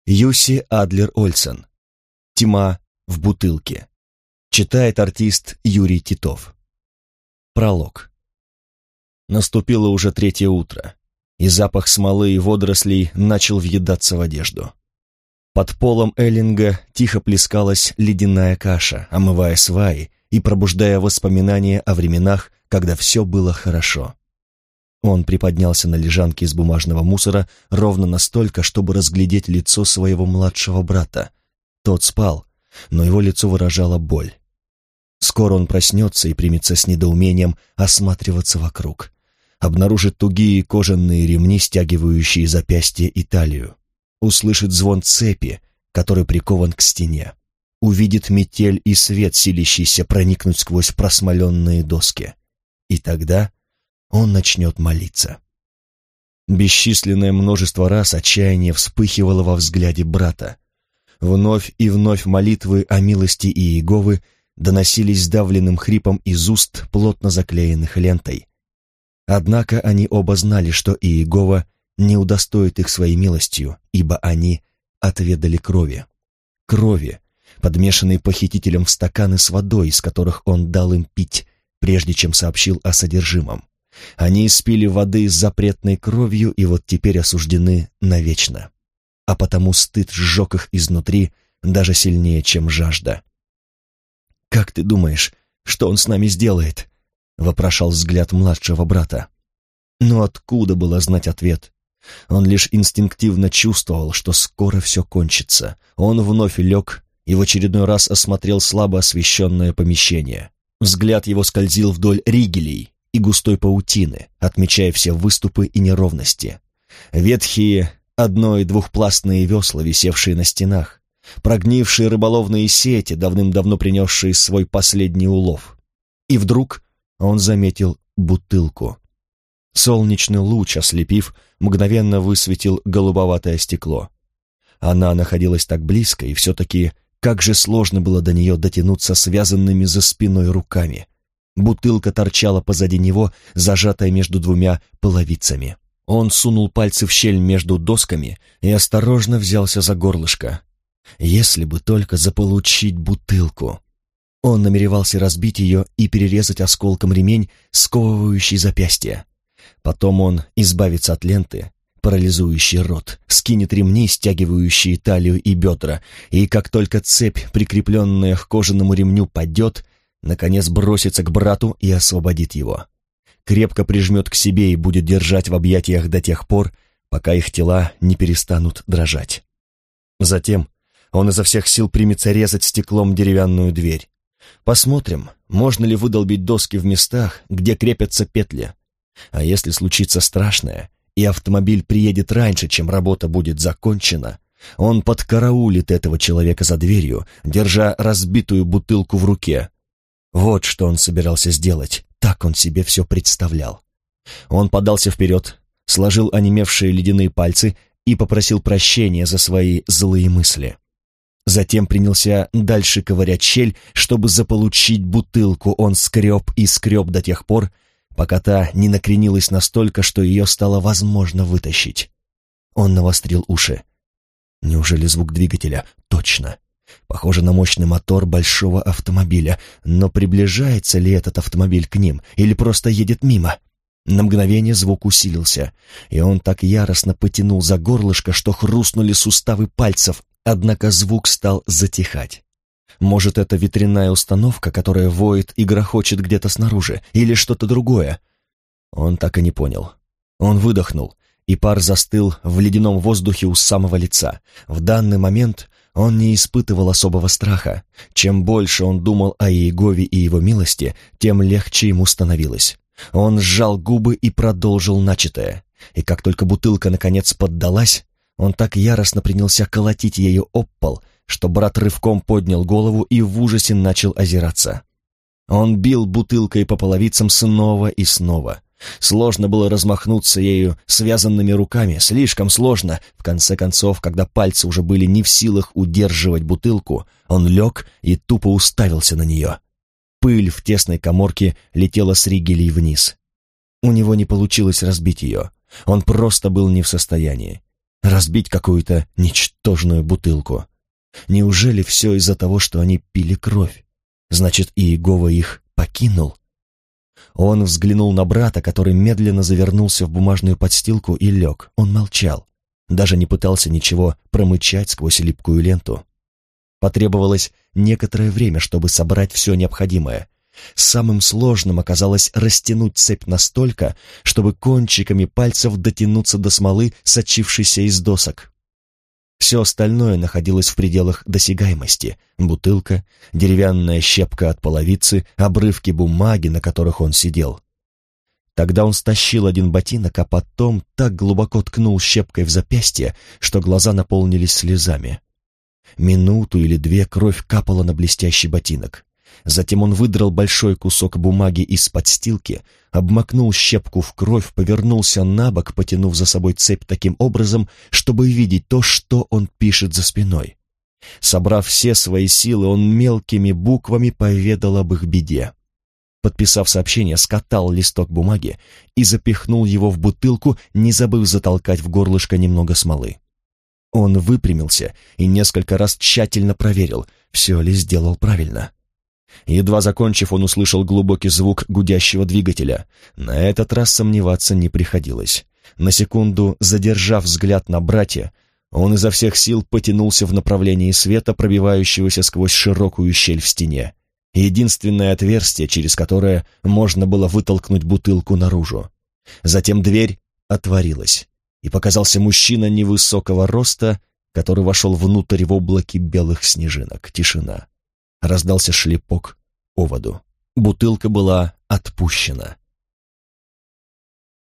Юси Адлер-Ольсен. «Тьма в бутылке». Читает артист Юрий Титов. Пролог. Наступило уже 3 утро, и запах смолы и водорослей начал въедаться в одежду. Под полом Эллинга тихо плескалась ледяная каша, омывая сваи и пробуждая воспоминания о временах, когда все было хорошо. Он приподнялся на лежанке из бумажного мусора ровно настолько, чтобы разглядеть лицо своего младшего брата. Тот спал, но его лицо выражало боль. Скоро он проснется и примется с недоумением осматриваться вокруг. Обнаружит тугие кожаные ремни, стягивающие запястья и талию. Услышит звон цепи, который прикован к стене. Увидит метель и свет, силящийся проникнуть сквозь просмоленные доски. И тогда он начнет молиться. Бесчисленное множество раз отчаяние вспыхивало во взгляде брата. Вновь и вновь молитвы о милости Иеговы доносились сдавленным хрипом из уст, плотно заклеенных лентой. Однако они оба знали, что Иегова не удостоит их своей милостью, ибо они отведали крови. Крови, подмешанной похитителем в стаканы с водой, из которых он дал им пить, прежде чем сообщил о содержимом. Они испили воды с запретной кровью и вот теперь осуждены навечно. А потому стыд сжег их изнутри даже сильнее, чем жажда. «Как ты думаешь, что он с нами сделает?» — вопрошал взгляд младшего брата. Но откуда было знать ответ? Он лишь инстинктивно чувствовал, что скоро все кончится. Он вновь лег и в очередной раз осмотрел слабо освещенное помещение. Взгляд его скользил вдоль ригелей и густой паутины, отмечая все выступы и неровности. Ветхие одно- и двухпластные весла, висевшие на стенах, прогнившие рыболовные сети, давным-давно принесшие свой последний улов. И вдруг он заметил бутылку. Солнечный луч, ослепив, мгновенно высветил голубоватое стекло. Она находилась так близко, и все-таки как же сложно было до нее дотянуться связанными за спиной руками. Бутылка торчала позади него, зажатая между двумя половицами. Он сунул пальцы в щель между досками и осторожно взялся за горлышко. Если бы только заполучить бутылку. Он намеревался разбить ее и перерезать осколком ремень, сковывающий запястье. Потом он избавится от ленты, парализующий рот, скинет ремни, стягивающие талию и бедра, и как только цепь, прикрепленная к кожаному ремню, падет, наконец бросится к брату и освободит его. Крепко прижмет к себе и будет держать в объятиях до тех пор, пока их тела не перестанут дрожать. Затем он изо всех сил примется резать стеклом деревянную дверь. Посмотрим, можно ли выдолбить доски в местах, где крепятся петли. А если случится страшное, и автомобиль приедет раньше, чем работа будет закончена, он подкараулит этого человека за дверью, держа разбитую бутылку в руке. Вот что он собирался сделать, так он себе все представлял. Он подался вперед, сложил онемевшие ледяные пальцы и попросил прощения за свои злые мысли. Затем принялся дальше ковырять щель, чтобы заполучить бутылку. Он скреб и скреб до тех пор, пока та не накренилась настолько, что ее стало возможно вытащить. Он навострил уши. Неужели звук двигателя? Точно. Похоже на мощный мотор большого автомобиля. Но приближается ли этот автомобиль к ним или просто едет мимо? На мгновение звук усилился, и он так яростно потянул за горлышко, что хрустнули суставы пальцев, однако звук стал затихать. Может, это ветряная установка, которая воет и грохочет где-то снаружи, или что-то другое? Он так и не понял. Он выдохнул, и пар застыл в ледяном воздухе у самого лица. В данный момент он не испытывал особого страха. Чем больше он думал о Иегове и его милости, тем легче ему становилось. Он сжал губы и продолжил начатое. И как только бутылка наконец поддалась, он так яростно принялся колотить ею об пол, что брат рывком поднял голову и в ужасе начал озираться. Он бил бутылкой по половицам снова и снова. Сложно было размахнуться ею связанными руками, слишком сложно. В конце концов, когда пальцы уже были не в силах удерживать бутылку, он лег и тупо уставился на нее. Пыль в тесной каморке летела с ригелей вниз. У него не получилось разбить ее. Он просто был не в состоянии. Разбить какую-то ничтожную бутылку. Неужели все из-за того, что они пили кровь? Значит, и Иегова их покинул? Он взглянул на брата, который медленно завернулся в бумажную подстилку и лег. Он молчал, даже не пытался ничего промычать сквозь липкую ленту. Потребовалось некоторое время, чтобы собрать все необходимое. Самым сложным оказалось растянуть цепь настолько, чтобы кончиками пальцев дотянуться до смолы, сочившейся из досок. Все остальное находилось в пределах досягаемости: бутылка, деревянная щепка от половицы, обрывки бумаги, на которых он сидел. Тогда он стащил один ботинок, а потом так глубоко ткнул щепкой в запястье, что глаза наполнились слезами. Минуту или две кровь капала на блестящий ботинок. Затем он выдрал большой кусок бумаги из подстилки, обмакнул щепку в кровь, повернулся на бок, потянув за собой цепь таким образом, чтобы видеть то, что он пишет за спиной. Собрав все свои силы, он мелкими буквами поведал об их беде. Подписав сообщение, скатал листок бумаги и запихнул его в бутылку, не забыв затолкать в горлышко немного смолы. Он выпрямился и несколько раз тщательно проверил, все ли сделал правильно. Едва закончив, он услышал глубокий звук гудящего двигателя. На этот раз сомневаться не приходилось. На секунду, задержав взгляд на братья, он изо всех сил потянулся в направлении света, пробивающегося сквозь широкую щель в стене. Единственное отверстие, через которое можно было вытолкнуть бутылку наружу. Затем дверь отворилась, и показался мужчина невысокого роста, который вошел внутрь в облаке белых снежинок. Тишина. Раздался шлепок о воду. Бутылка была отпущена.